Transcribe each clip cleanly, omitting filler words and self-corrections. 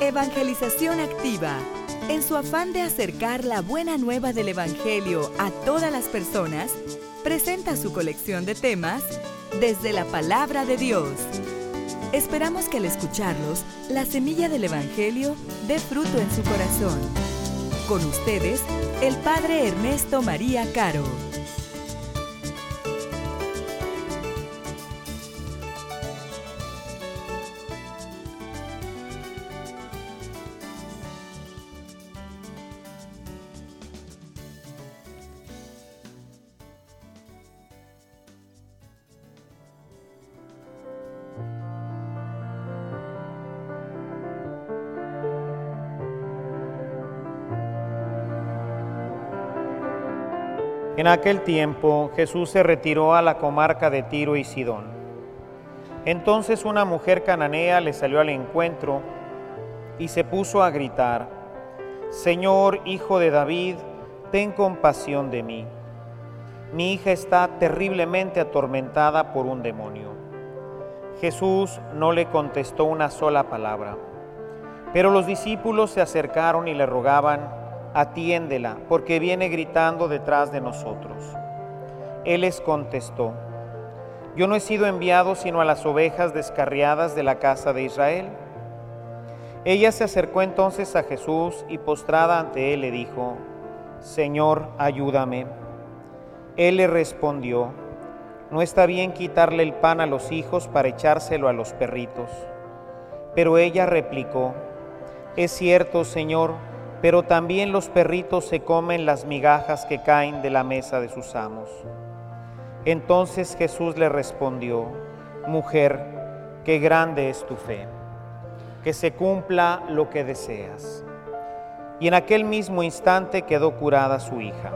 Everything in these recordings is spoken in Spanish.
Evangelización Activa, en su afán de acercar la buena nueva del Evangelio a todas las personas, presenta su colección de temas desde la Palabra de Dios. Esperamos que al escucharlos, la semilla del Evangelio dé fruto en su corazón. Con ustedes, el Padre Ernesto María Caro. En aquel tiempo Jesús se retiró a la comarca de Tiro y Sidón. Entonces una mujer cananea le salió al encuentro y se puso a gritar: «Señor, Hijo de David, ten compasión de mí. Mi hija está terriblemente atormentada por un demonio». Jesús no le contestó una sola palabra, pero los discípulos se acercaron y le rogaban: «Atiéndela, porque viene gritando detrás de nosotros». Él les contestó: «Yo no he sido enviado sino a las ovejas descarriadas de la casa de Israel». Ella se acercó entonces a Jesús y postrada ante él le dijo: «Señor, ayúdame». Él le respondió: «No está bien quitarle el pan a los hijos para echárselo a los perritos». Pero ella replicó: «Es cierto, Señor, pero también los perritos se comen las migajas que caen de la mesa de sus amos». Entonces Jesús le respondió: «Mujer, qué grande es tu fe, que se cumpla lo que deseas». Y en aquel mismo instante quedó curada su hija.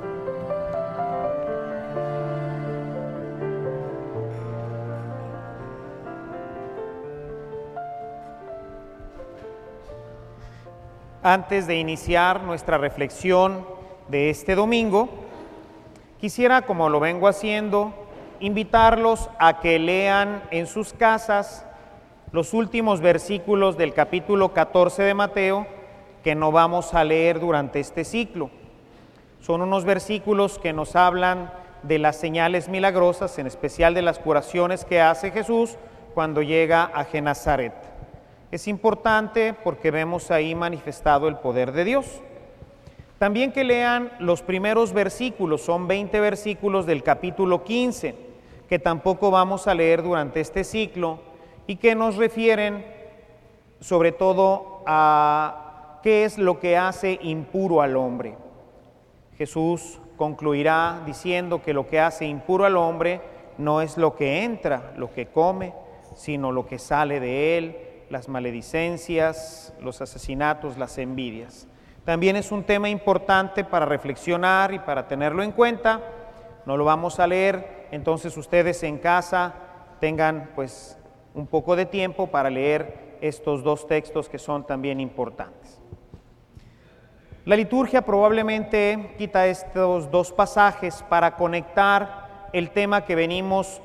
Antes de iniciar nuestra reflexión de este domingo, quisiera, como lo vengo haciendo, invitarlos a que lean en sus casas los últimos versículos del capítulo 14 de Mateo, que no vamos a leer durante este ciclo. Son unos versículos que nos hablan de las señales milagrosas, en especial de las curaciones que hace Jesús cuando llega a Genazaret. Es importante porque vemos ahí manifestado el poder de Dios. También que lean los primeros versículos, son 20 versículos del capítulo 15, que tampoco vamos a leer durante este ciclo y que nos refieren sobre todo a qué es lo que hace impuro al hombre. Jesús concluirá diciendo que lo que hace impuro al hombre no es lo que entra, lo que come, sino lo que sale de él: las maledicencias, los asesinatos, las envidias. También es un tema importante para reflexionar y para tenerlo en cuenta. No lo vamos a leer, entonces ustedes en casa tengan pues un poco de tiempo para leer estos dos textos que son también importantes. La liturgia probablemente quita estos dos pasajes para conectar el tema que venimos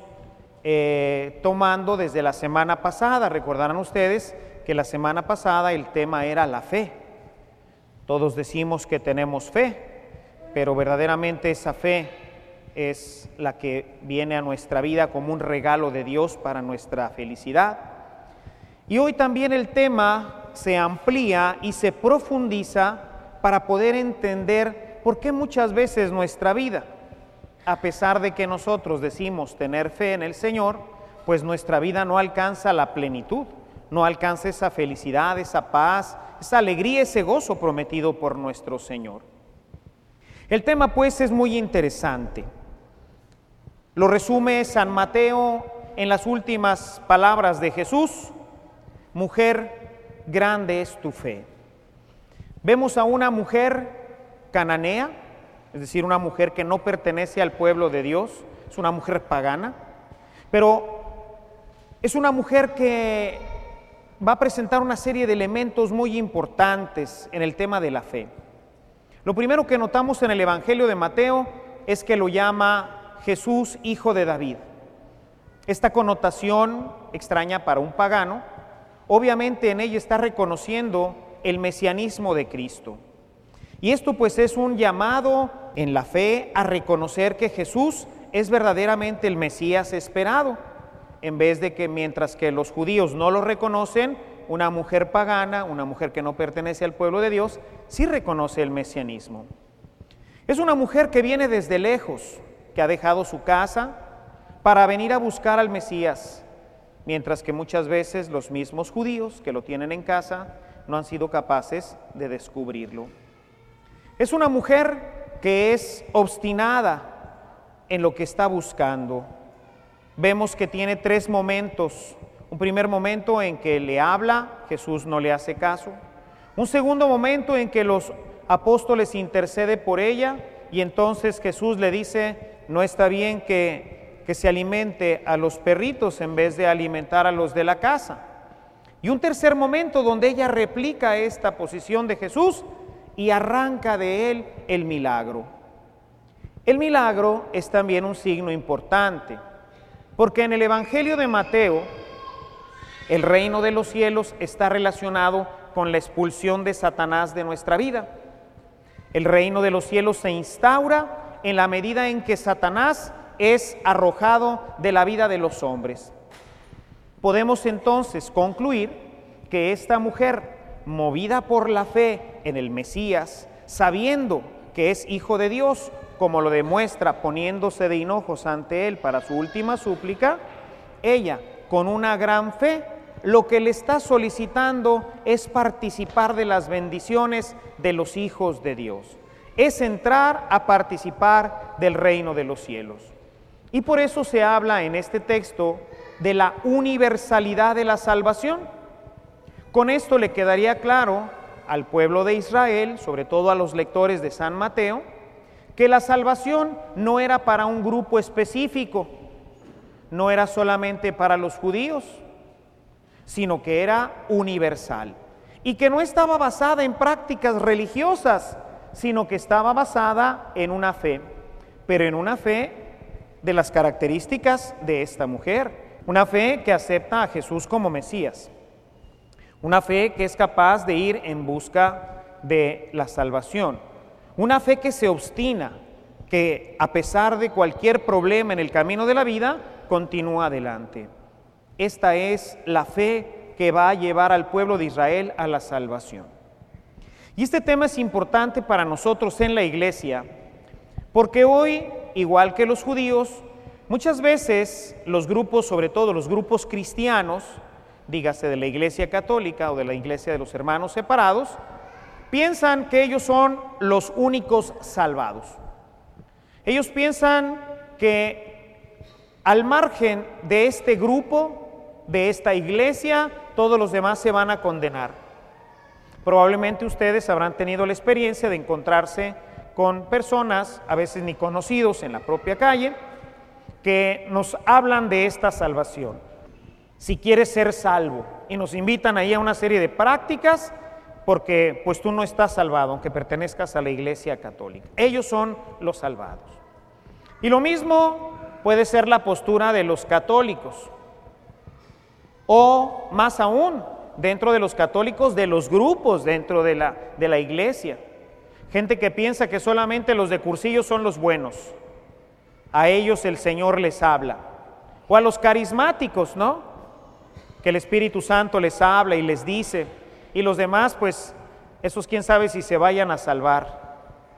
tomando desde la semana pasada. Recordarán ustedes que la semana pasada el tema era la fe. Todos decimos que tenemos fe, pero verdaderamente esa fe es la que viene a nuestra vida como un regalo de Dios para nuestra felicidad. Y hoy también el tema se amplía y se profundiza para poder entender por qué muchas veces nuestra vida, a pesar de que nosotros decimos tener fe en el Señor, pues nuestra vida no alcanza la plenitud, no alcanza esa felicidad, esa paz, esa alegría, ese gozo prometido por nuestro Señor. El tema pues es muy interesante. Lo resume San Mateo en las últimas palabras de Jesús: «Mujer, grande es tu fe». Vemos a una mujer cananea, es decir, una mujer que no pertenece al pueblo de Dios, es una mujer pagana, pero es una mujer que va a presentar una serie de elementos muy importantes en el tema de la fe. Lo primero que notamos en el Evangelio de Mateo es que lo llama Jesús, Hijo de David. Esta connotación extraña para un pagano, obviamente en ella está reconociendo el mesianismo de Cristo. Y esto pues es un llamado en la fe a reconocer que Jesús es verdaderamente el Mesías esperado, en vez de que mientras que los judíos no lo reconocen, una mujer pagana, una mujer que no pertenece al pueblo de Dios, sí reconoce el mesianismo. Es una mujer que viene desde lejos, que ha dejado su casa para venir a buscar al Mesías, mientras que muchas veces los mismos judíos que lo tienen en casa no han sido capaces de descubrirlo. Es una mujer que es obstinada en lo que está buscando. Vemos que tiene 3 momentos. Un primer momento en que le habla, Jesús no le hace caso. Un segundo momento en que los apóstoles interceden por ella y entonces Jesús le dice, no está bien que se alimente a los perritos en vez de alimentar a los de la casa. Y un tercer momento donde ella replica esta posición de Jesús y arranca de él el milagro. El milagro es también un signo importante, porque en el Evangelio de Mateo, el reino de los cielos está relacionado con la expulsión de Satanás de nuestra vida. El reino de los cielos se instaura en la medida en que Satanás es arrojado de la vida de los hombres. Podemos entonces concluir que esta mujer, movida por la fe en el Mesías, sabiendo que es hijo de Dios, como lo demuestra poniéndose de hinojos ante él para su última súplica, ella, con una gran fe, lo que le está solicitando es participar de las bendiciones de los hijos de Dios. Es entrar a participar del reino de los cielos. Y por eso se habla en este texto de la universalidad de la salvación. Con esto le quedaría claro al pueblo de Israel, sobre todo a los lectores de San Mateo, que la salvación no era para un grupo específico, no era solamente para los judíos, sino que era universal y que no estaba basada en prácticas religiosas, sino que estaba basada en una fe, pero en una fe de las características de esta mujer, una fe que acepta a Jesús como Mesías, una fe que es capaz de ir en busca de la salvación, una fe que se obstina, que a pesar de cualquier problema en el camino de la vida, continúa adelante. Esta es la fe que va a llevar al pueblo de Israel a la salvación. Y este tema es importante para nosotros en la iglesia, porque hoy, igual que los judíos, muchas veces los grupos, sobre todo los grupos cristianos, dígase de la iglesia católica o de la iglesia de los hermanos separados, piensan que ellos son los únicos salvados. Ellos piensan que al margen de este grupo, de esta iglesia, todos los demás se van a condenar. Probablemente ustedes habrán tenido la experiencia de encontrarse con personas, a veces ni conocidos en la propia calle, que nos hablan de esta salvación. Si quieres ser salvo, y nos invitan ahí a una serie de prácticas, porque pues tú no estás salvado, aunque pertenezcas a la iglesia católica. Ellos son los salvados. Y lo mismo puede ser la postura de los católicos, o más aún, dentro de los católicos, de los grupos dentro de la iglesia. Gente que piensa que solamente los de cursillo son los buenos. A ellos el Señor les habla. O a los carismáticos, ¿no? Que el Espíritu Santo les habla y les dice. Y los demás, pues, esos quién sabe si se vayan a salvar.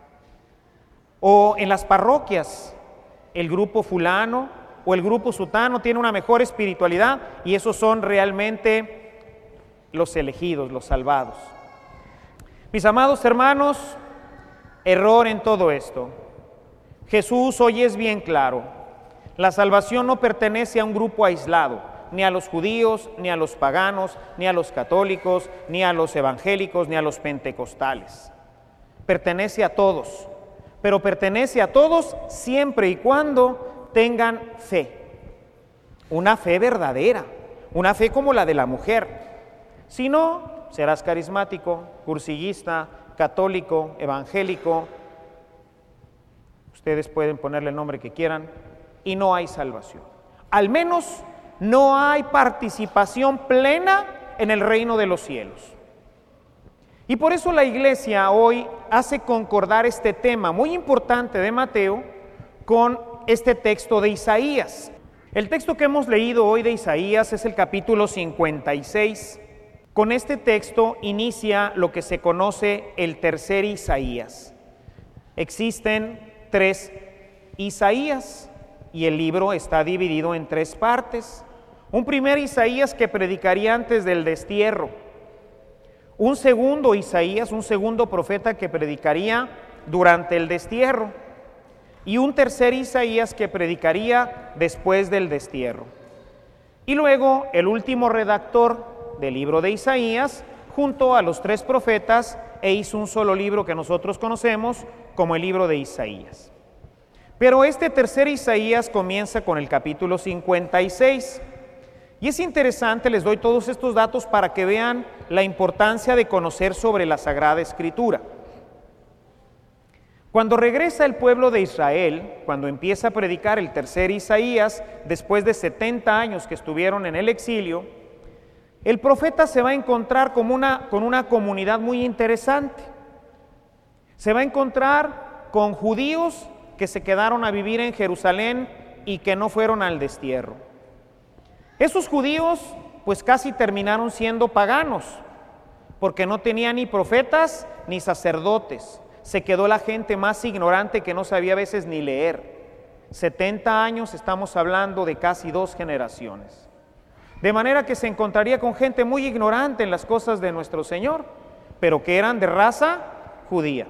O en las parroquias, el grupo fulano o el grupo sutano tiene una mejor espiritualidad y esos son realmente los elegidos, los salvados. Mis amados hermanos, error en todo esto. Jesús hoy es bien claro. La salvación no pertenece a un grupo aislado, ni a los judíos, ni a los paganos, ni a los católicos, ni a los evangélicos, ni a los pentecostales. Pertenece a todos, pero pertenece a todos siempre y cuando tengan fe, una fe verdadera, una fe como la de la mujer. Si no, serás carismático, cursillista, católico, evangélico, ustedes pueden ponerle el nombre que quieran, y no hay salvación. Al menos no hay participación plena en el reino de los cielos. Y por eso la iglesia hoy hace concordar este tema muy importante de Mateo con este texto de Isaías. El texto que hemos leído hoy de Isaías es el capítulo 56. Con este texto inicia lo que se conoce el tercer Isaías. Existen 3 Isaías y el libro está dividido en 3 partes. Un primer Isaías que predicaría antes del destierro. Un segundo Isaías, un segundo profeta que predicaría durante el destierro. Y un tercer Isaías que predicaría después del destierro. Y luego el último redactor del libro de Isaías, junto a los 3 profetas, e hizo un solo libro que nosotros conocemos como el libro de Isaías. Pero este tercer Isaías comienza con el capítulo 56. Y es interesante, les doy todos estos datos para que vean la importancia de conocer sobre la Sagrada Escritura. Cuando regresa el pueblo de Israel, cuando empieza a predicar el tercer Isaías, después de 70 años que estuvieron en el exilio, el profeta se va a encontrar con una comunidad muy interesante. Se va a encontrar con judíos que se quedaron a vivir en Jerusalén y que no fueron al destierro. Esos judíos pues casi terminaron siendo paganos, porque no tenían ni profetas ni sacerdotes. Se quedó la gente más ignorante que no sabía a veces ni leer. 70 años, estamos hablando de casi 2 generaciones. De manera que se encontraría con gente muy ignorante en las cosas de nuestro Señor, pero que eran de raza judía.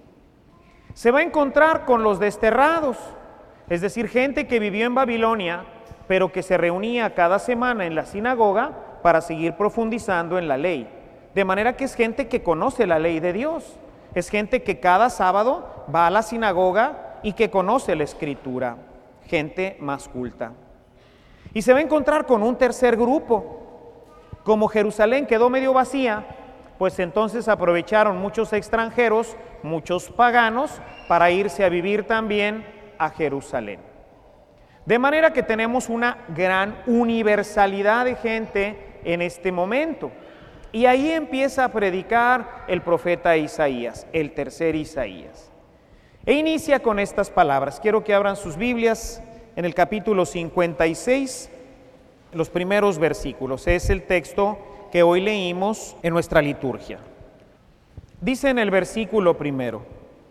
Se va a encontrar con los desterrados, es decir, gente que vivió en Babilonia, pero que se reunía cada semana en la sinagoga para seguir profundizando en la ley. De manera que es gente que conoce la ley de Dios, es gente que cada sábado va a la sinagoga y que conoce la Escritura, gente más culta. Y se va a encontrar con un tercer grupo. Como Jerusalén quedó medio vacía, pues entonces aprovecharon muchos extranjeros, muchos paganos, para irse a vivir también a Jerusalén. De manera que tenemos una gran universalidad de gente en este momento. Y ahí empieza a predicar el profeta Isaías, el tercer Isaías. E inicia con estas palabras. Quiero que abran sus Biblias en el capítulo 56, los primeros versículos. Es el texto que hoy leímos en nuestra liturgia. Dice en el versículo primero: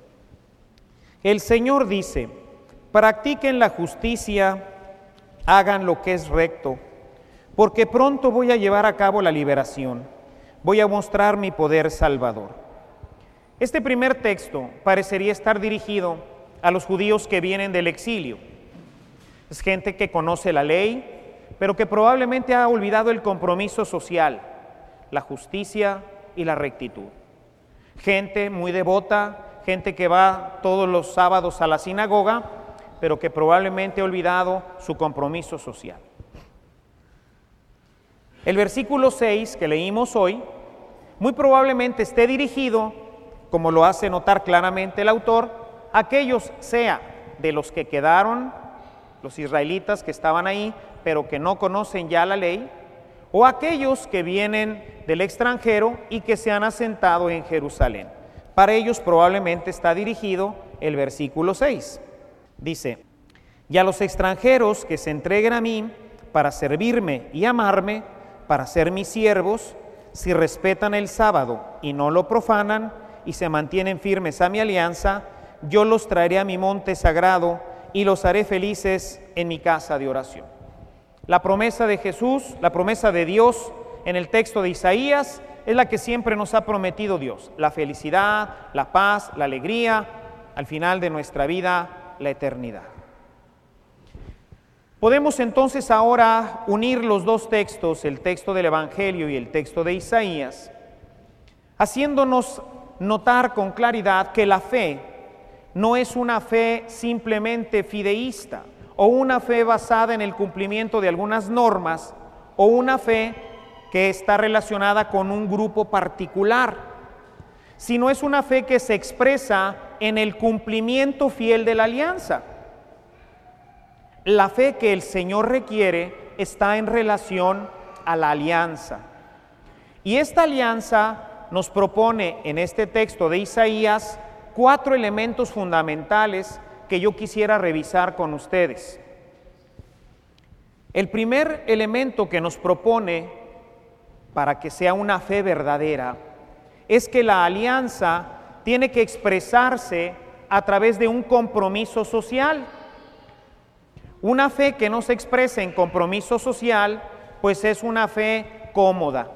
el Señor dice: practiquen la justicia, hagan lo que es recto, porque pronto voy a llevar a cabo la liberación, voy a mostrar mi poder salvador. Este primer texto parecería estar dirigido a los judíos que vienen del exilio. Es gente que conoce la ley, pero que probablemente ha olvidado el compromiso social, la justicia y la rectitud. Gente muy devota, gente que va todos los sábados a la sinagoga, pero que probablemente ha olvidado su compromiso social. El versículo 6 que leímos hoy, muy probablemente esté dirigido, como lo hace notar claramente el autor, a aquellos, sea de los que quedaron, los israelitas que estaban ahí, pero que no conocen ya la ley, o aquellos que vienen del extranjero y que se han asentado en Jerusalén. Para ellos probablemente está dirigido el versículo 6. Dice: y a los extranjeros que se entreguen a mí para servirme y amarme, para ser mis siervos, si respetan el sábado y no lo profanan y se mantienen firmes a mi alianza, yo los traeré a mi monte sagrado y los haré felices en mi casa de oración. La promesa de Jesús, la promesa de Dios en el texto de Isaías es la que siempre nos ha prometido Dios: la felicidad, la paz, la alegría, al final de nuestra vida, la eternidad. Podemos entonces ahora unir los dos textos, el texto del Evangelio y el texto de Isaías, haciéndonos notar con claridad que la fe no es una fe simplemente fideísta o una fe basada en el cumplimiento de algunas normas o una fe que está relacionada con un grupo particular, sino es una fe que se expresa en el cumplimiento fiel de la alianza. La fe que el Señor requiere está en relación a la alianza. Y esta alianza nos propone en este texto de Isaías 4 elementos fundamentales que yo quisiera revisar con ustedes. El primer elemento que nos propone para que sea una fe verdadera es que la alianza tiene que expresarse a través de un compromiso social. Una fe que no se exprese en compromiso social, pues es una fe cómoda.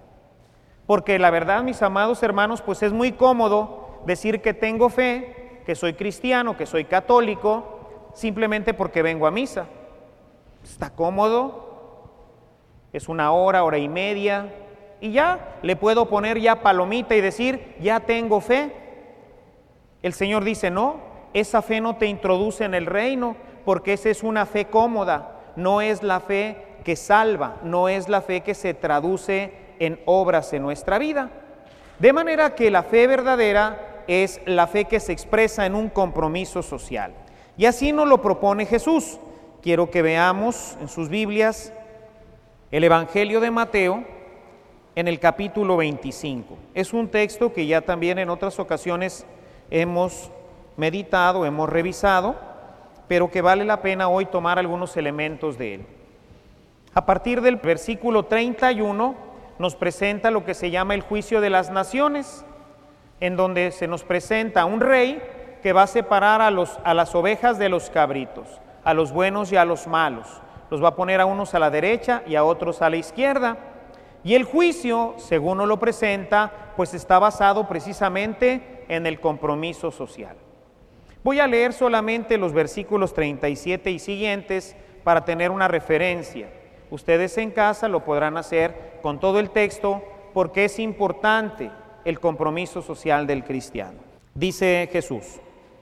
Porque la verdad, mis amados hermanos, pues es muy cómodo decir que tengo fe, que soy cristiano, que soy católico, simplemente porque vengo a misa. Está cómodo, es una hora, hora y media, y ya le puedo poner ya palomita y decir, ya tengo fe. El Señor dice, no, esa fe no te introduce en el reino, porque esa es una fe cómoda, no es la fe que salva, no es la fe que se traduce en obras en nuestra vida. De manera que la fe verdadera es la fe que se expresa en un compromiso social. Y así nos lo propone Jesús. Quiero que veamos en sus Biblias el Evangelio de Mateo en el capítulo 25. Es un texto que ya también en otras ocasiones hemos meditado, hemos revisado, pero que vale la pena hoy tomar algunos elementos de él. A partir del versículo 31 nos presenta lo que se llama el juicio de las naciones, en donde se nos presenta un rey que va a separar a las ovejas de los cabritos, a los buenos y a los malos. Los va a poner a unos a la derecha y a otros a la izquierda. Y el juicio, según nos lo presenta, pues está basado precisamente en el compromiso social. Voy a leer solamente los versículos 37 y siguientes para tener una referencia. Ustedes en casa lo podrán hacer con todo el texto porque es importante el compromiso social del cristiano. Dice Jesús: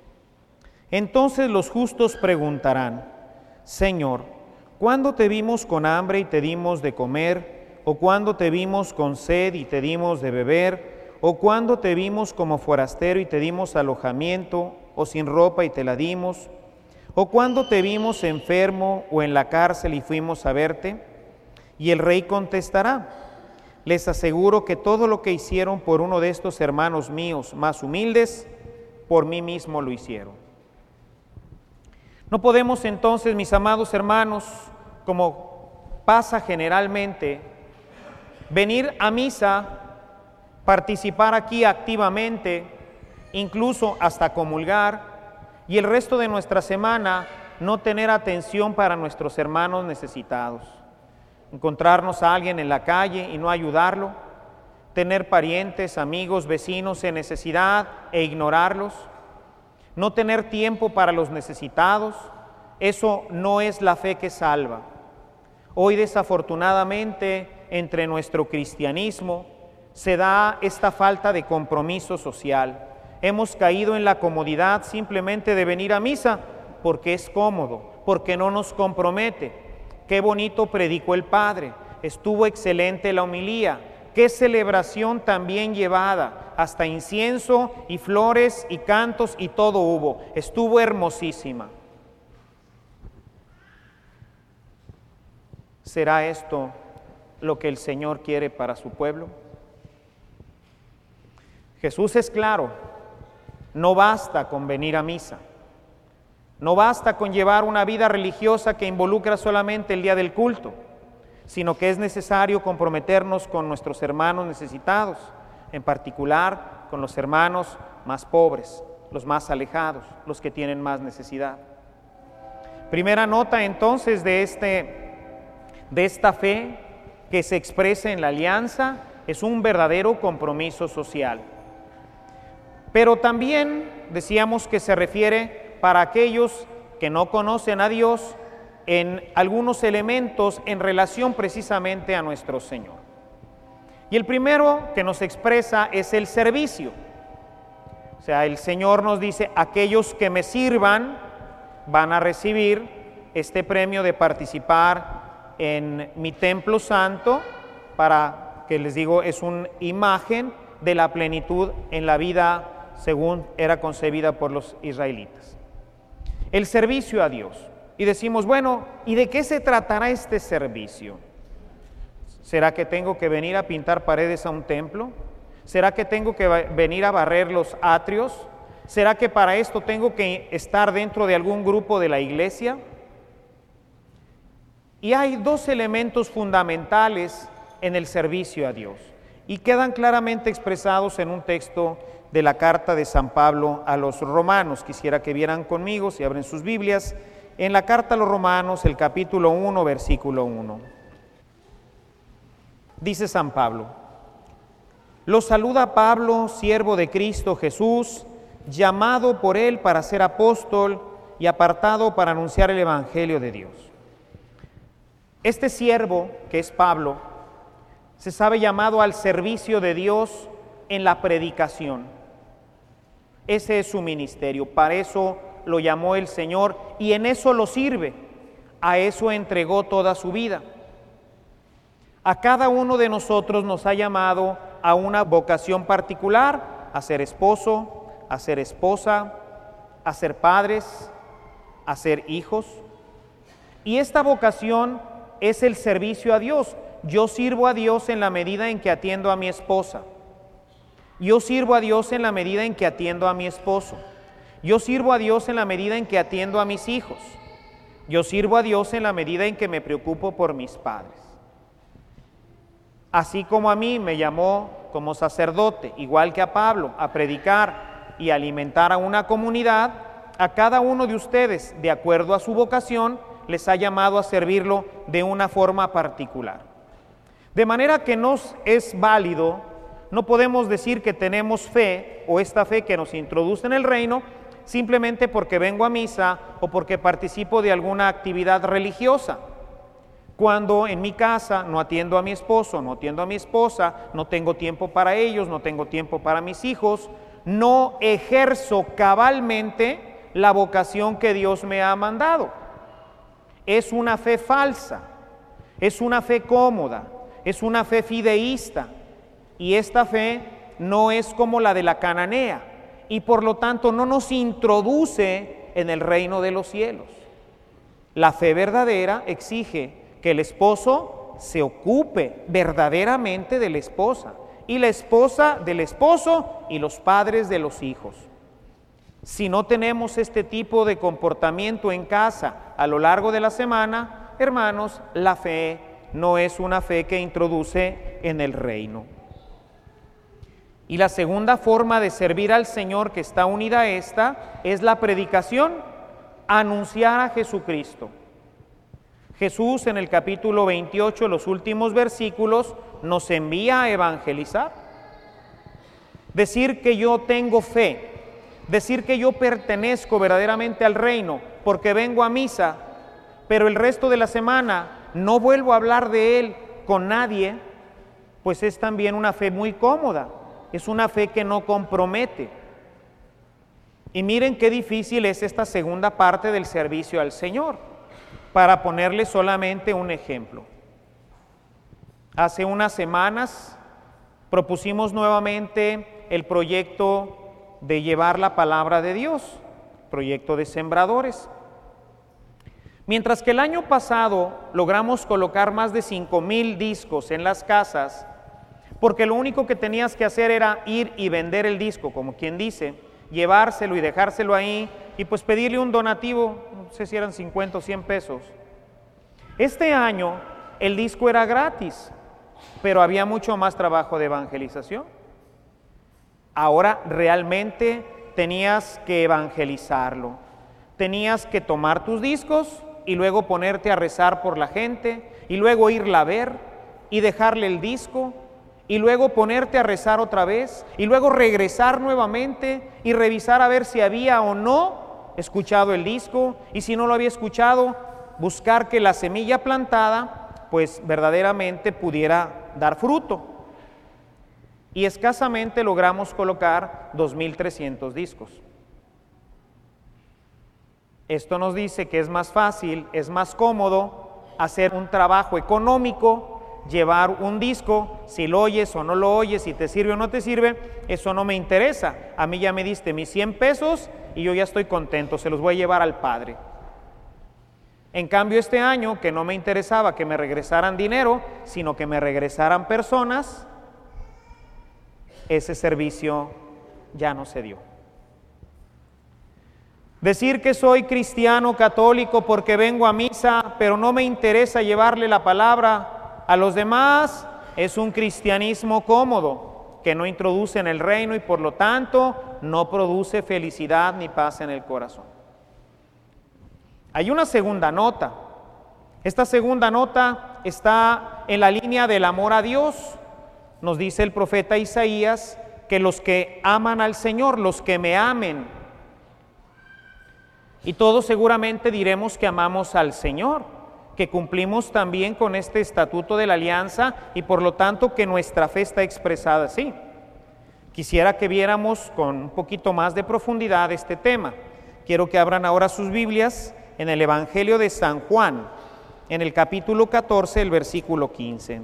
entonces los justos preguntarán, Señor, ¿cuándo te vimos con hambre y te dimos de comer? ¿O cuándo te vimos con sed y te dimos de beber? ¿O cuándo te vimos como forastero y te dimos alojamiento? ¿O sin ropa y te la dimos? ¿O cuándo te vimos enfermo o en la cárcel y fuimos a verte? Y el rey contestará, les aseguro que todo lo que hicieron por uno de estos hermanos míos más humildes, por mí mismo lo hicieron. No podemos entonces, mis amados hermanos, como pasa generalmente, venir a misa, participar aquí activamente, incluso hasta comulgar, y el resto de nuestra semana no tener atención para nuestros hermanos necesitados. Encontrarnos a alguien en la calle y no ayudarlo, tener parientes, amigos, vecinos en necesidad e ignorarlos, no tener tiempo para los necesitados, eso no es la fe que salva. Hoy desafortunadamente entre nuestro cristianismo se da esta falta de compromiso social. Hemos caído en la comodidad simplemente de venir a misa porque es cómodo, porque no nos compromete. Qué bonito predicó el Padre, estuvo excelente la homilía, qué celebración tan bien llevada, hasta incienso y flores y cantos y todo hubo, estuvo hermosísima. ¿Será esto lo que el Señor quiere para su pueblo? Jesús es claro, no basta con venir a misa, no basta con llevar una vida religiosa que involucra solamente el día del culto, sino que es necesario comprometernos con nuestros hermanos necesitados, en particular con los hermanos más pobres, los más alejados, los que tienen más necesidad. Primera nota entonces de esta fe que se expresa en la alianza es un verdadero compromiso social. Pero también decíamos que se refiere para aquellos que no conocen a Dios en algunos elementos en relación precisamente a nuestro Señor. Y el primero que nos expresa es el servicio. O sea, el Señor nos dice, aquellos que me sirvan van a recibir este premio de participar en mi templo santo, para que les digo, es una imagen de la plenitud en la vida según era concebida por los israelitas. El servicio a Dios. Y decimos, bueno, ¿y de qué se tratará este servicio? ¿Será que tengo que venir a pintar paredes a un templo? ¿Será que tengo que venir a barrer los atrios? ¿Será que para esto tengo que estar dentro de algún grupo de la iglesia? Y hay dos elementos fundamentales en el servicio a Dios y quedan claramente expresados en un texto de la carta de San Pablo a los romanos. Quisiera que vieran conmigo, si abren sus Biblias, en la carta a los romanos, el capítulo 1, versículo 1. Dice San Pablo: los saluda Pablo, siervo de Cristo Jesús, llamado por él para ser apóstol y apartado para anunciar el evangelio de Dios. Este siervo, que es Pablo, se sabe llamado al servicio de Dios en la predicación. Ese es su ministerio, para eso lo llamó el Señor y en eso lo sirve, a eso entregó toda su vida. A cada uno de nosotros nos ha llamado a una vocación particular, a ser esposo, a ser esposa, a ser padres, a ser hijos. Y esta vocación es el servicio a Dios. Yo sirvo a Dios en la medida en que atiendo a mi esposa. Yo sirvo a Dios en la medida en que atiendo a mi esposo. Yo sirvo a Dios en la medida en que atiendo a mis hijos. Yo sirvo a Dios en la medida en que me preocupo por mis padres. Así como a mí me llamó como sacerdote, igual que a Pablo, a predicar y alimentar a una comunidad, a cada uno de ustedes, de acuerdo a su vocación, les ha llamado a servirlo de una forma particular. De manera que nos es válido, no podemos decir que tenemos fe o esta fe que nos introduce en el reino simplemente porque vengo a misa o porque participo de alguna actividad religiosa. Cuando en mi casa no atiendo a mi esposo, no atiendo a mi esposa, no tengo tiempo para ellos, no tengo tiempo para mis hijos, no ejerzo cabalmente la vocación que Dios me ha mandado. Es una fe falsa, es una fe cómoda, es una fe fideísta, y esta fe no es como la de la cananea, y por lo tanto no nos introduce en el reino de los cielos. La fe verdadera exige que el esposo se ocupe verdaderamente de la esposa, y la esposa del esposo, y los padres de los hijos. Si no tenemos este tipo de comportamiento en casa a lo largo de la semana, hermanos, la fe no es una fe que introduce en el reino. Y la segunda forma de servir al Señor, que está unida a esta, es la predicación, anunciar a Jesucristo. Jesús en el capítulo 28, los últimos versículos, nos envía a evangelizar. Decir que yo tengo fe, decir que yo pertenezco verdaderamente al reino porque vengo a misa, pero el resto de la semana no vuelvo a hablar de él con nadie, pues es también una fe muy cómoda, es una fe que no compromete. Y miren qué difícil es esta segunda parte del servicio al Señor. Para ponerle solamente un ejemplo. Hace unas semanas propusimos nuevamente el proyecto de llevar la palabra de Dios, proyecto de sembradores. Mientras que el año pasado logramos colocar más de 5,000 discos en las casas, porque lo único que tenías que hacer era ir y vender el disco, como quien dice, llevárselo y dejárselo ahí, y pues pedirle un donativo, no sé si eran 50 o 100 pesos. Este año el disco era gratis, pero había mucho más trabajo de evangelización. Ahora realmente tenías que evangelizarlo, tenías que tomar tus discos y luego ponerte a rezar por la gente, y luego irla a ver y dejarle el disco, y luego ponerte a rezar otra vez, y luego regresar nuevamente y revisar a ver si había o no escuchado el disco, y si no lo había escuchado, buscar que la semilla plantada pues verdaderamente pudiera dar fruto. Y escasamente logramos colocar 2,300 discos. Esto nos dice que es más fácil, es más cómodo hacer un trabajo económico, llevar un disco, si lo oyes o no lo oyes, si te sirve o no te sirve, eso no me interesa. A mí ya me diste mis 100 pesos y yo ya estoy contento, se los voy a llevar al Padre. En cambio, este año, que no me interesaba que me regresaran dinero, sino que me regresaran personas, ese servicio ya no se dio. Decir que soy cristiano católico porque vengo a misa, pero no me interesa llevarle la palabra a los demás, es un cristianismo cómodo, que no introduce en el reino y por lo tanto no produce felicidad ni paz en el corazón. Hay una segunda nota. Esta segunda nota está en la línea del amor a Dios. Nos dice el profeta Isaías que los que aman al Señor, los que me amen, y todos seguramente diremos que amamos al Señor, que cumplimos también con este estatuto de la alianza y por lo tanto que nuestra fe está expresada así. Quisiera que viéramos con un poquito más de profundidad este tema. Quiero que abran ahora sus Biblias en el Evangelio de San Juan, en el capítulo 14, el versículo 15.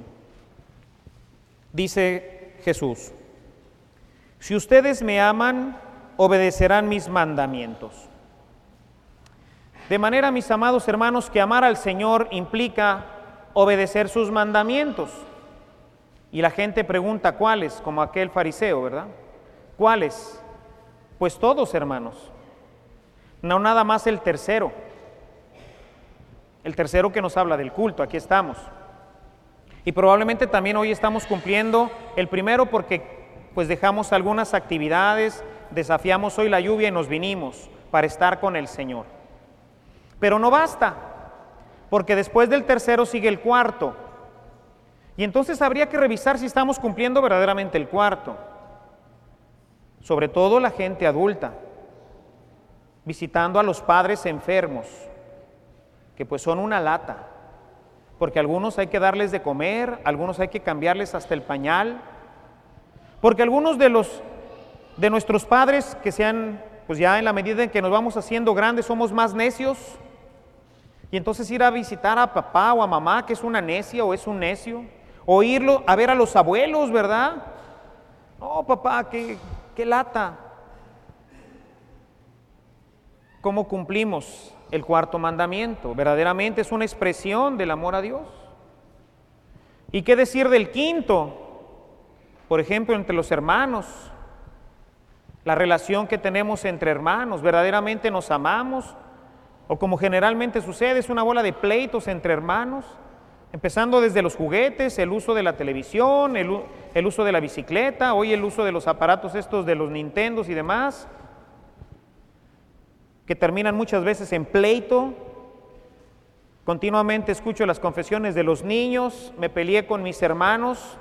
Dice Jesús: si ustedes me aman, obedecerán mis mandamientos. De manera, mis amados hermanos, que amar al Señor implica obedecer sus mandamientos. Y la gente pregunta, ¿cuáles? Como aquel fariseo, ¿verdad? ¿Cuáles? Pues todos, hermanos. No nada más el tercero. El tercero que nos habla del culto, aquí estamos. Y probablemente también hoy estamos cumpliendo el primero porque pues dejamos algunas actividades, desafiamos hoy la lluvia y nos vinimos para estar con el Señor. Pero no basta, porque después del tercero sigue el cuarto. Y entonces habría que revisar si estamos cumpliendo verdaderamente el cuarto. Sobre todo la gente adulta, visitando a los padres enfermos, que pues son una lata, porque algunos hay que darles de comer, algunos hay que cambiarles hasta el pañal, porque algunos de nuestros padres que sean, pues ya en la medida en que nos vamos haciendo grandes somos más necios, y entonces ir a visitar a papá o a mamá que es una necia o es un necio, o irlo a ver a los abuelos, ¿verdad? No, papá, qué lata. ¿Cómo cumplimos el cuarto mandamiento? Verdaderamente es una expresión del amor a Dios. ¿Y qué decir del quinto? Por ejemplo, entre los hermanos, la relación que tenemos entre hermanos, ¿verdaderamente nos amamos? O como generalmente sucede, es una bola de pleitos entre hermanos, empezando desde los juguetes, el uso de la televisión, el uso de la bicicleta, hoy el uso de los aparatos estos de los Nintendos y demás, que terminan muchas veces en pleito. Continuamente escucho las confesiones de los niños, me peleé con mis hermanos,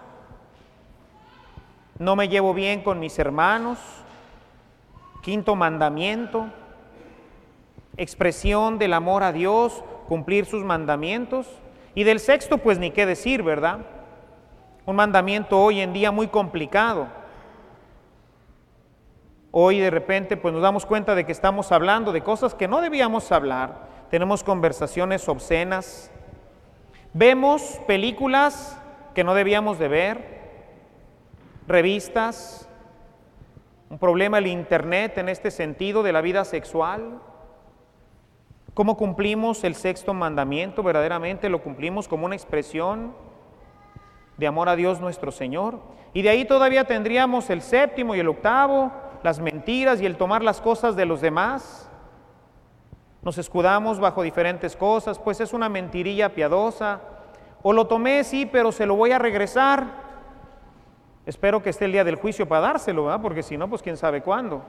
no me llevo bien con mis hermanos. Quinto mandamiento, expresión del amor a Dios, cumplir sus mandamientos. Y del sexto, pues ni qué decir, ¿verdad? Un mandamiento hoy en día muy complicado. Hoy de repente pues nos damos cuenta de que estamos hablando de cosas que no debíamos hablar. Tenemos conversaciones obscenas. Vemos películas que no debíamos de ver. Revistas. Un problema el internet en este sentido de la vida sexual. ¿Cómo cumplimos el sexto mandamiento? ¿Verdaderamente lo cumplimos como una expresión de amor a Dios nuestro Señor? Y de ahí todavía tendríamos el séptimo y el octavo, las mentiras y el tomar las cosas de los demás. Nos escudamos bajo diferentes cosas, pues es una mentirilla piadosa. O lo tomé, sí, pero se lo voy a regresar. Espero que esté el día del juicio para dárselo, ¿verdad? Porque si no, pues quién sabe cuándo.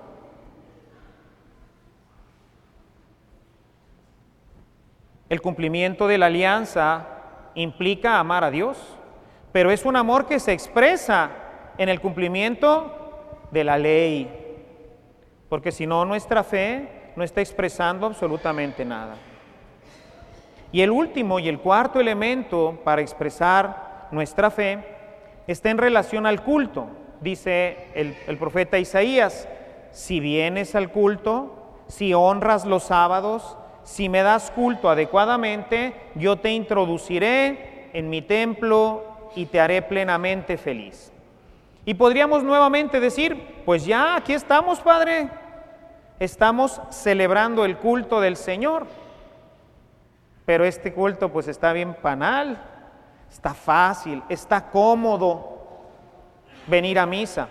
El cumplimiento de la alianza implica amar a Dios, pero es un amor que se expresa en el cumplimiento de la ley, porque si no, nuestra fe no está expresando absolutamente nada. Y el último y el cuarto elemento para expresar nuestra fe está en relación al culto. Dice el profeta Isaías: si vienes al culto, si honras los sábados, si me das culto adecuadamente, yo te introduciré en mi templo y te haré plenamente feliz. Y podríamos nuevamente decir, pues ya, aquí estamos, Padre. Estamos celebrando el culto del Señor. pero este culto pues está bien banal, está fácil, está cómodo venir a misa.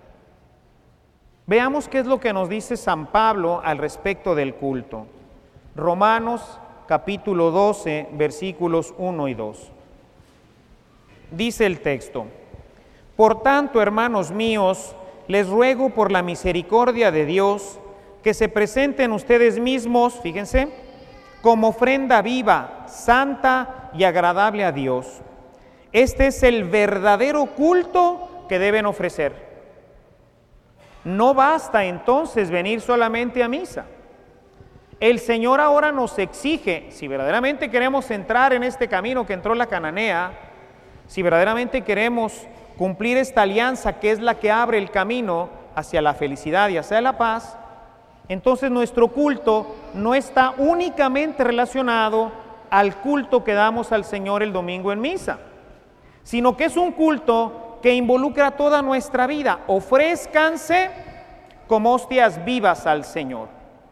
Veamos qué es lo que nos dice San Pablo al respecto del culto. Romanos capítulo 12, versículos 1 y 2. Dice el texto: Por tanto, hermanos míos, les ruego por la misericordia de Dios que se presenten ustedes mismos, fíjense, como ofrenda viva, santa y agradable a Dios. Este es el verdadero culto que deben ofrecer. No basta entonces venir solamente a misa. El Señor ahora nos exige, si verdaderamente queremos entrar en este camino que entró la cananea, si verdaderamente queremos cumplir esta alianza que es la que abre el camino hacia la felicidad y hacia la paz, entonces nuestro culto no está únicamente relacionado al culto que damos al Señor el domingo en misa, sino que es un culto que involucra toda nuestra vida. Ofrézcanse como hostias vivas al Señor.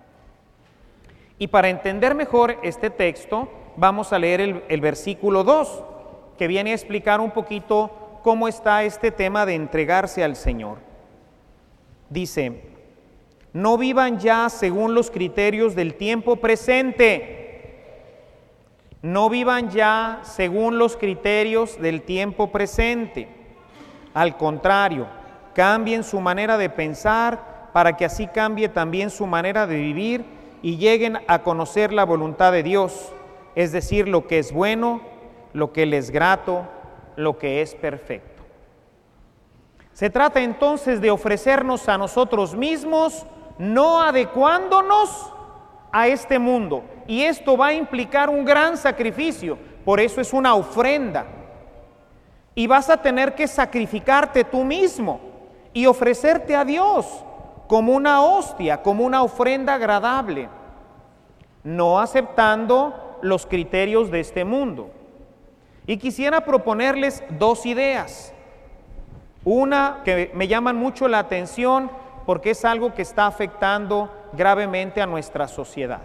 Y para entender mejor este texto, vamos a leer el versículo 2, que viene a explicar un poquito cómo está este tema de entregarse al Señor. Dice: no vivan ya según los criterios del tiempo presente. No vivan ya según los criterios del tiempo presente. Al contrario, cambien su manera de pensar para que así cambie también su manera de vivir y lleguen a conocer la voluntad de Dios, es decir, lo que es bueno, lo que le es grato, lo que es perfecto. Se trata entonces de ofrecernos a nosotros mismos, no adecuándonos a este mundo. Y esto va a implicar un gran sacrificio, por eso es una ofrenda. Y vas a tener que sacrificarte tú mismo y ofrecerte a Dios como una hostia, como una ofrenda agradable, no aceptando los criterios de este mundo. Y quisiera proponerles dos ideas. Una que me llama mucho la atención porque es algo que está afectando gravemente a nuestra sociedad.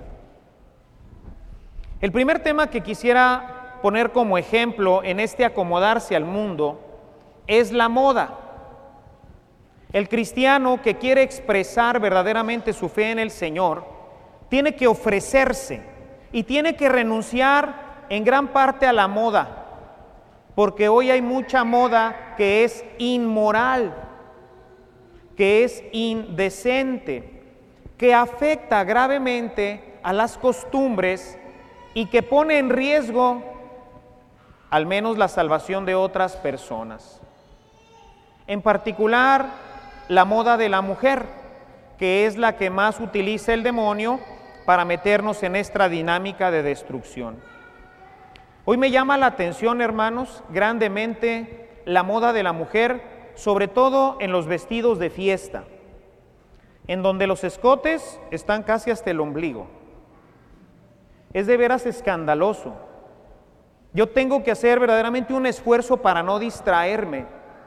El primer tema que quisiera poner como ejemplo en este acomodarse al mundo es la moda. El cristiano que quiere expresar verdaderamente su fe en el Señor tiene que ofrecerse y tiene que renunciar en gran parte a la moda, porque hoy hay mucha moda que es inmoral, que es indecente, que afecta gravemente a las costumbres y que pone en riesgo al menos la salvación de otras personas. En particular, la moda de la mujer, que es la que más utiliza el demonio para meternos en esta dinámica de destrucción. Hoy me llama la atención, hermanos, grandemente la moda de la mujer, sobre todo en los vestidos de fiesta, en donde los escotes están casi hasta el ombligo. Es de veras escandaloso. Yo tengo que hacer verdaderamente un esfuerzo para no distraerme.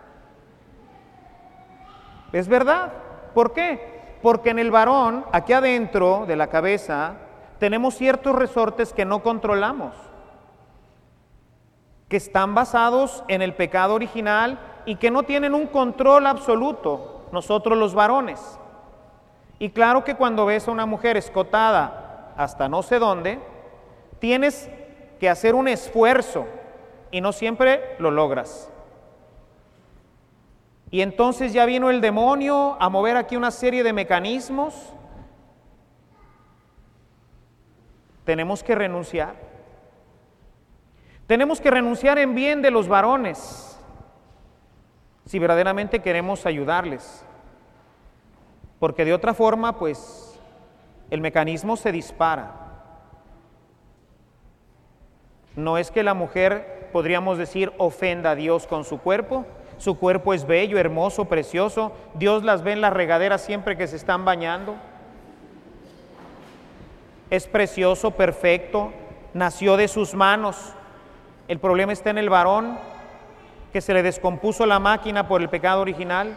Es verdad. ¿Por qué? Porque en el varón, aquí adentro de la cabeza, tenemos ciertos resortes que no controlamos, que están basados en el pecado original y que no tienen un control absoluto, nosotros los varones. Y claro que cuando ves a una mujer escotada hasta no sé dónde, tienes que hacer un esfuerzo y no siempre lo logras. Y entonces ya vino el demonio a mover aquí una serie de mecanismos. Tenemos que renunciar. Tenemos que renunciar en bien de los varones, si verdaderamente queremos ayudarles. Porque de otra forma, pues, el mecanismo se dispara. No es que la mujer, podríamos decir, ofenda a Dios con su cuerpo. Su cuerpo es bello, hermoso, precioso. Dios las ve en las regaderas siempre que se están bañando. Es precioso, perfecto, nació de sus manos. El problema está en el varón, que se le descompuso la máquina por el pecado original.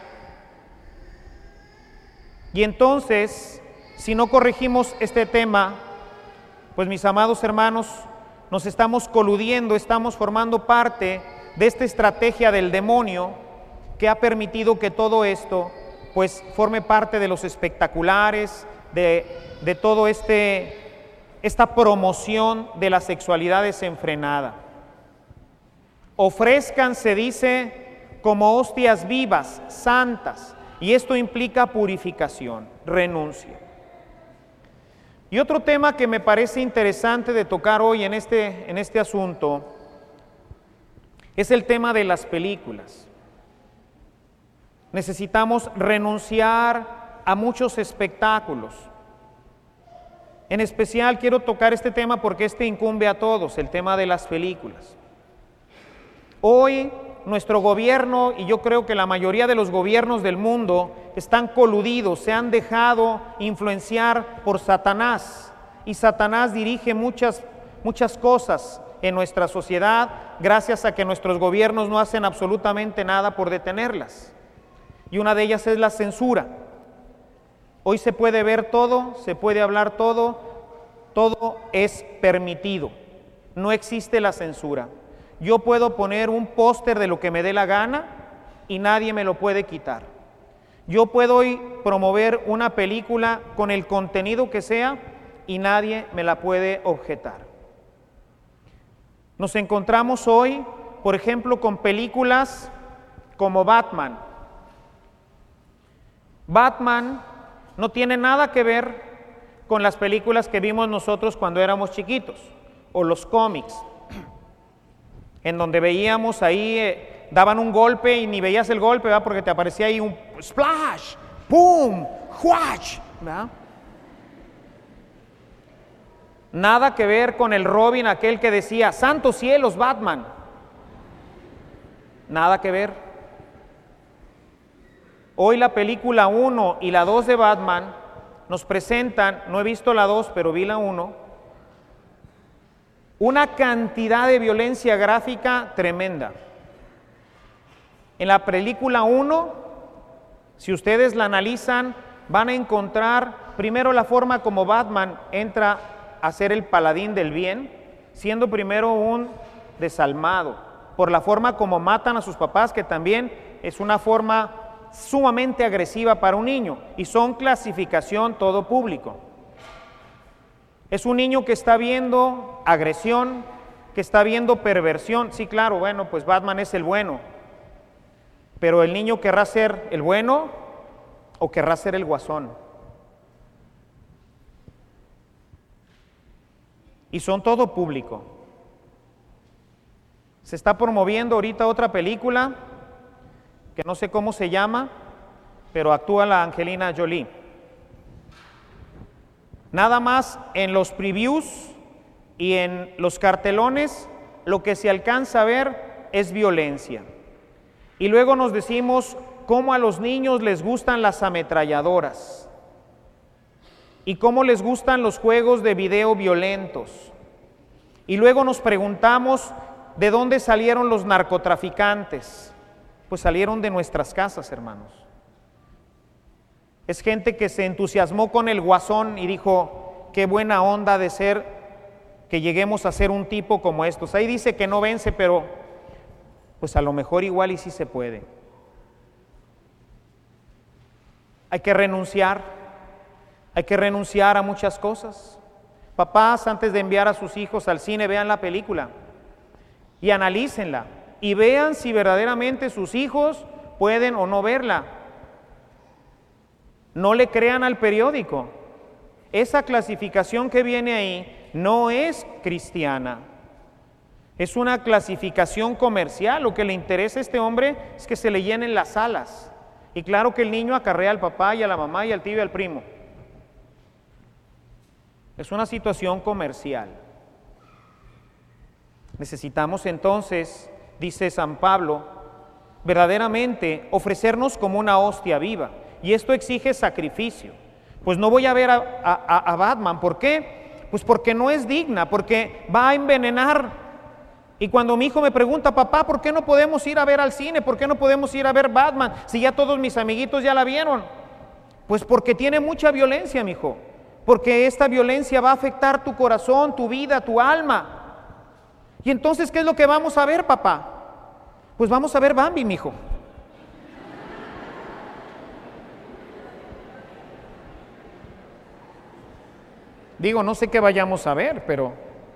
Y entonces, si no corregimos este tema, pues mis amados hermanos, nos estamos coludiendo, estamos formando parte de esta estrategia del demonio que ha permitido que todo esto pues forme parte de los espectaculares, de todo esta promoción de la sexualidad desenfrenada. Ofrezcan, se dice, como hostias vivas, santas, y esto implica purificación, renuncia. Y otro tema que me parece interesante de tocar hoy en este asunto es el tema de las películas. Necesitamos renunciar a muchos espectáculos. En especial quiero tocar este tema porque este incumbe a todos, el tema de las películas. Hoy nuestro gobierno, y yo creo que la mayoría de los gobiernos del mundo, están coludidos, se han dejado influenciar por Satanás. Y Satanás dirige muchas cosas en nuestra sociedad gracias a que nuestros gobiernos no hacen absolutamente nada por detenerlas. Y una de ellas es la censura. Hoy se puede ver todo, se puede hablar todo, todo es permitido. No existe la censura. Yo puedo poner un póster de lo que me dé la gana y nadie me lo puede quitar. Yo puedo hoy promover una película con el contenido que sea y nadie me la puede objetar. Nos encontramos hoy, por ejemplo, con películas como Batman. Batman no tiene nada que ver con las películas que vimos nosotros cuando éramos chiquitos, o los cómics, en donde veíamos ahí, daban un golpe y ni veías el golpe, ¿verdad? Porque te aparecía ahí un splash, ¡pum!, ¡juach!, ¿verdad? Nada que ver con el Robin, aquel que decía, ¡santos cielos, Batman! Nada que ver. Hoy la película 1 y la 2 de Batman nos presentan, no he visto la 2, pero vi la 1, una cantidad de violencia gráfica tremenda. En la película 1, si ustedes la analizan, van a encontrar primero la forma como Batman entra a ser el paladín del bien, siendo primero un desalmado, por la forma como matan a sus papás, que también es una forma sumamente agresiva para un niño, y son clasificación todo público. Es un niño que está viendo agresión, que está viendo perversión. Sí, claro, bueno, pues Batman es el bueno, pero el niño querrá ser el bueno o querrá ser el guasón. Y son todo público. Se está promoviendo ahorita otra película que no sé cómo se llama, pero actúa la Angelina Jolie. Nada más en los previews y en los cartelones lo que se alcanza a ver es violencia. Y luego nos decimos cómo a los niños les gustan las ametralladoras y cómo les gustan los juegos de video violentos. Y luego nos preguntamos de dónde salieron los narcotraficantes. Pues salieron de nuestras casas, hermanos. Es gente que se entusiasmó con el guasón y dijo, qué buena onda de ser que lleguemos a ser un tipo como estos. Ahí dice que no vence, pero pues a lo mejor igual y sí se puede. Hay que renunciar a muchas cosas. Papás, antes de enviar a sus hijos al cine, vean la película y analícenla. Y vean si verdaderamente sus hijos pueden o no verla. No le crean al periódico. Esa clasificación que viene ahí no es cristiana. Es una clasificación comercial. Lo que le interesa a este hombre es que se le llenen las salas. Y claro que el niño acarrea al papá y a la mamá y al tío y al primo. Es una situación comercial. Necesitamos entonces, dice San Pablo, verdaderamente ofrecernos como una hostia viva. Y esto exige sacrificio. Pues no voy a ver a Batman. ¿Por qué? Pues porque no es digna, porque va a envenenar. Y cuando mi hijo me pregunta, papá, ¿por qué no podemos ir a ver al cine? ¿Por qué no podemos ir a ver Batman? Si ya todos mis amiguitos ya la vieron. Pues porque tiene mucha violencia, mi hijo. Porque esta violencia va a afectar tu corazón, tu vida, tu alma. ¿Y entonces qué es lo que vamos a ver, papá? Pues vamos a ver Bambi, mijo. Digo, no sé qué vayamos a ver, pero...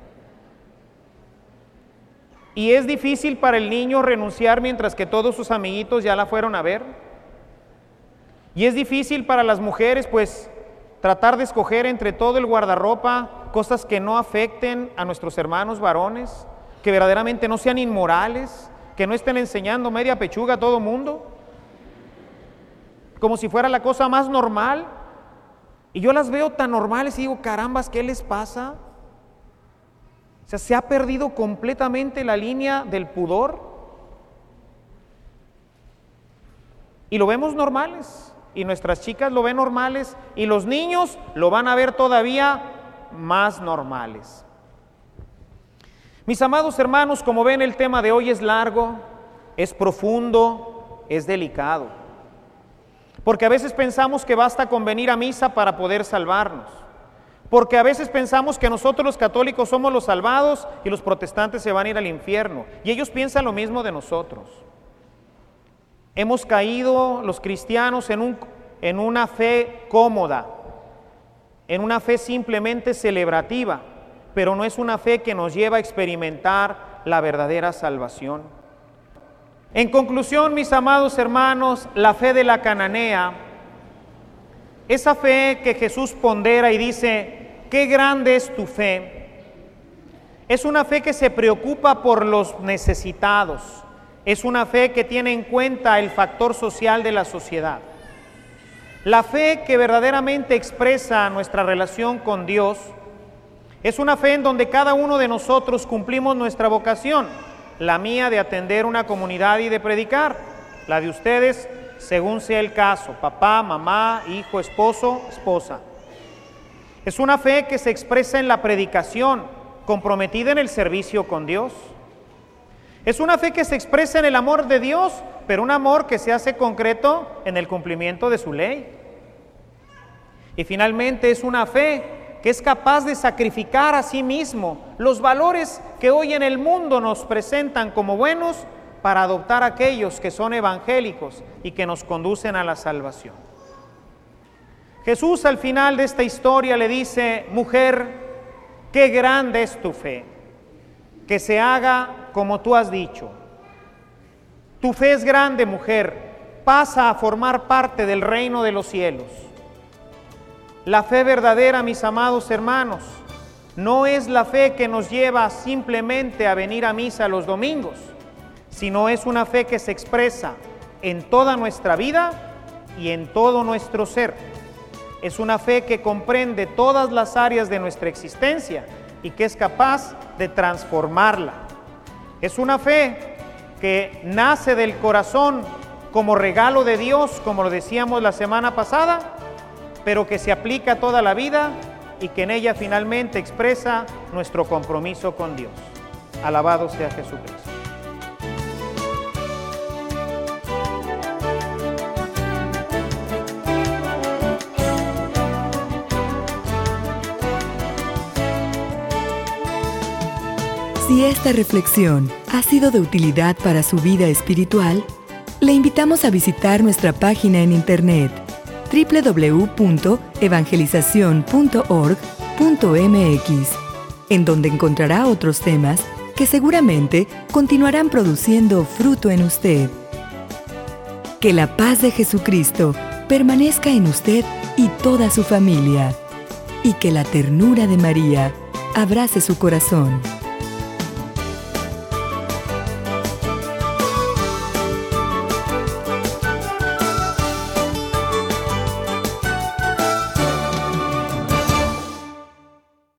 ¿Y es difícil para el niño renunciar mientras que todos sus amiguitos ya la fueron a ver? ¿Y es difícil para las mujeres, pues, tratar de escoger entre todo el guardarropa cosas que no afecten a nuestros hermanos varones, que verdaderamente no sean inmorales, que no estén enseñando media pechuga a todo mundo, como si fuera la cosa más normal? Y yo las veo tan normales y digo, carambas, ¿qué les pasa? O sea, se ha perdido completamente la línea del pudor. Y lo vemos normales, y nuestras chicas lo ven normales, y los niños lo van a ver todavía más normales. Mis amados hermanos, como ven, el tema de hoy es largo, es profundo, es delicado. Porque a veces pensamos que basta con venir a misa para poder salvarnos. Porque a veces pensamos que nosotros los católicos somos los salvados y los protestantes se van a ir al infierno. Y ellos piensan lo mismo de nosotros. Hemos caído los cristianos en una fe cómoda, en una fe simplemente celebrativa, pero no es una fe que nos lleva a experimentar la verdadera salvación. En conclusión, mis amados hermanos, la fe de la cananea, esa fe que Jesús pondera y dice, qué grande es tu fe, es una fe que se preocupa por los necesitados, es una fe que tiene en cuenta el factor social de la sociedad. La fe que verdaderamente expresa nuestra relación con Dios es una fe en donde cada uno de nosotros cumplimos nuestra vocación. La mía de atender una comunidad y de predicar, la de ustedes según sea el caso, papá, mamá, hijo, esposo, esposa. Es una fe que se expresa en la predicación, comprometida en el servicio con Dios. Es una fe que se expresa en el amor de Dios, pero un amor que se hace concreto en el cumplimiento de su ley. Y finalmente es una fe que es capaz de sacrificar a sí mismo los valores que hoy en el mundo nos presentan como buenos para adoptar aquellos que son evangélicos y que nos conducen a la salvación. Jesús al final de esta historia le dice, mujer, qué grande es tu fe, que se haga como tú has dicho. Tu fe es grande, mujer, pasa a formar parte del reino de los cielos. La fe verdadera, mis amados hermanos, no es la fe que nos lleva simplemente a venir a misa los domingos, sino es una fe que se expresa en toda nuestra vida y en todo nuestro ser. Es una fe que comprende todas las áreas de nuestra existencia y que es capaz de transformarla. Es una fe que nace del corazón como regalo de Dios, como lo decíamos la semana pasada, pero que se aplica toda la vida y que en ella finalmente expresa nuestro compromiso con Dios. Alabado sea Jesucristo. Si esta reflexión ha sido de utilidad para su vida espiritual, le invitamos a visitar nuestra página en internet www.evangelizacion.org.mx, en donde encontrará otros temas que seguramente continuarán produciendo fruto en usted. Que la paz de Jesucristo permanezca en usted y toda su familia, y que la ternura de María abrace su corazón.